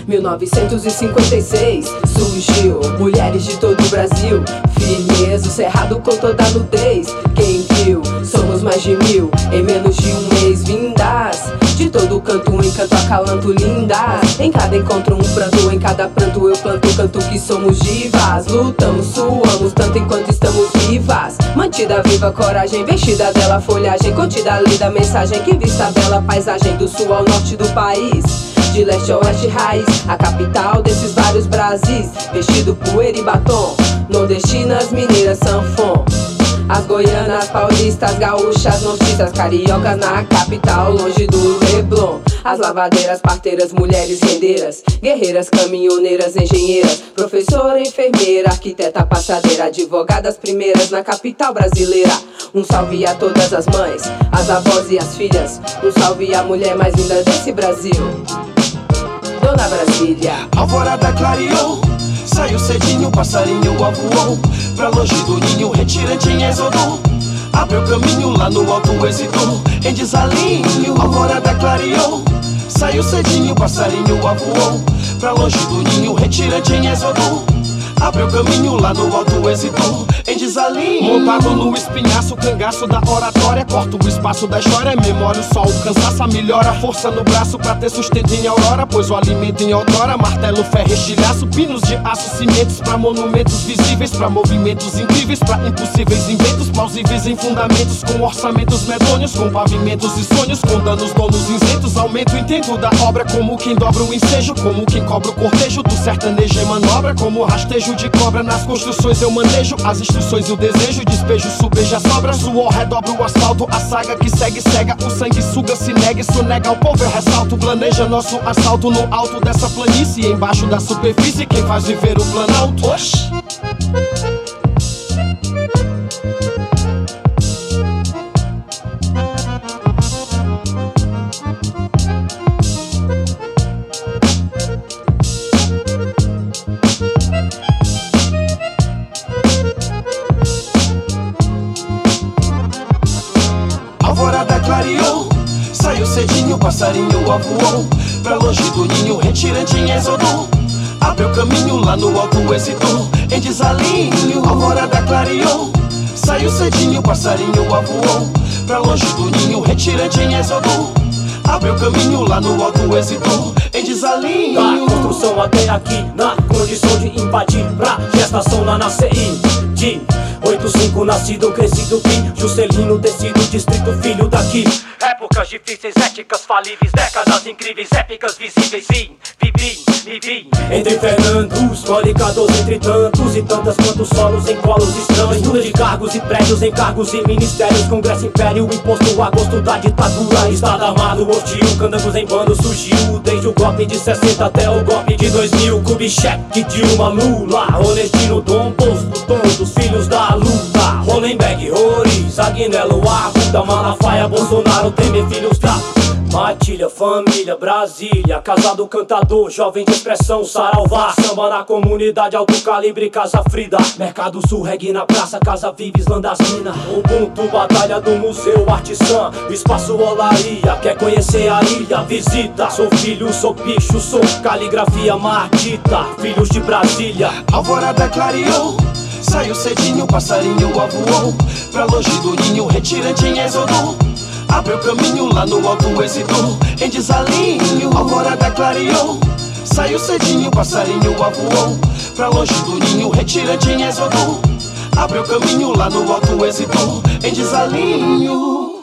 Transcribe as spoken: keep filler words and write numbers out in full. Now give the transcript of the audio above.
mil novecentos e cinquenta e seis surgiu mulheres de todo o Brasil, firmeza, o cerrado com toda a nudez. Quem viu? Somos mais de mil em menos de um mês, vindas de todo canto, um encanto acalanto, lindas. Em cada encontro um pranto, em cada pranto eu planto, canto que somos divas. Lutamos, suamos tanto enquanto estamos vivas. Mantida viva, coragem, vestida dela folhagem, contida lida mensagem que vista bela paisagem do sul ao norte do país, de leste a oeste raiz, a capital desses vários Brasis. Vestido poeira e batom, nordestinas, mineiras, sanfon, as goianas, paulistas, gaúchas, nortistas, cariocas na capital, longe do Leblon. As lavadeiras, parteiras, mulheres rendeiras, guerreiras, caminhoneiras, engenheiras, professora, enfermeira, arquiteta, passadeira, advogadas primeiras na capital brasileira. Um salve a todas as mães, as avós e as filhas, um salve à mulher mais linda desse Brasil, Dona Brasília. Alvorada clareou, saiu cedinho, passarinho voou pra longe do ninho, retirante em êxodo, abriu caminho lá no alto êxito, em desalinho. Alvorada clareou, saiu cedinho, passarinho voou pra longe do ninho, retirante em êxodo, abriu caminho lá no alto êxito, em desalinho. Montado no espinhaço, cangaço da oratória, corta o espaço da história, memória, o sol, o cansaço, a melhora, força no braço pra ter sustento em aurora, pois o alimento em outrora, martelo, ferro, estilhaço, pinos de aço, cimentos pra monumentos visíveis, pra movimentos incríveis, pra impossíveis inventos, plausíveis em fundamentos, com orçamentos medonhos, com pavimentos e sonhos, com danos, donos isentos, aumento o intento da obra, como quem dobra o ensejo, como quem cobra o cortejo do sertanejo em manobra, como rastejo de cobra nas construções eu manejo as instruções e o desejo, despejo, subeja, sobra, suor, redobra o asfalto, a saga que segue, cega, o sangue suga, se nega, isso nega ao povo, eu ressalto, planeja nosso assalto no alto dessa planície, embaixo da superfície, quem faz viver o planalto. Oxi! Alvorada clareou, saiu cedinho, passarinho voou pra longe do ninho, retirante em êxodo, abriu caminho lá no alto êxito, em desalinho. Alvorada clareou, saiu cedinho, passarinho voou pra longe do ninho, retirante em êxodo, abriu caminho lá no alto êxito, em desalinho. Da construção até aqui, na condição de invadir, pra gestação lá na C I de oito cinco, nascido, crescido, fim Juscelino, tecido, distrito, filho daqui. Épocas difíceis, éticas falíveis, décadas incríveis, épicas visíveis, vim, vivi, me vi entre Fernandos, colicados entre tantos e tantas quantos solos em colos estranhos, mistura de cargos e prédios, encargos e ministérios, congresso, império, imposto a gosto da ditadura, estado armado, hostil, candangos em bando surgiu, desde o golpe de sessenta até o golpe de dois mil, Kubitschek, Dilma, Lula, Onestino, Dom Posto, Tom dos filhos da luta, Hollenberg, Roriz, Aguinaldo, Arruda, Malafaia, Bolsonaro, Temer, filhos da Matilha, família, Brasília, casado, cantador, jovem de expressão, Sarauva, samba na comunidade, alto calibre, Casa Frida, Mercado Sul, reggae na praça, Casa Viva, Islândia das Minas, Ubuntu, batalha do museu, Artisan, espaço Olaria, quer conhecer a ilha, visita, sou filho, sou bicho, sou caligrafia, Martita, filhos de Brasília. Alvorada clareou, saiu cedinho, passarinho voou pra longe do ninho, retirante em êxodo, abriu caminho lá no alto êxito, em desalinho. Alvorada clareou, saiu cedinho, passarinho voou pra longe do ninho, retirante em êxodo, abriu caminho lá no alto êxito, em desalinho.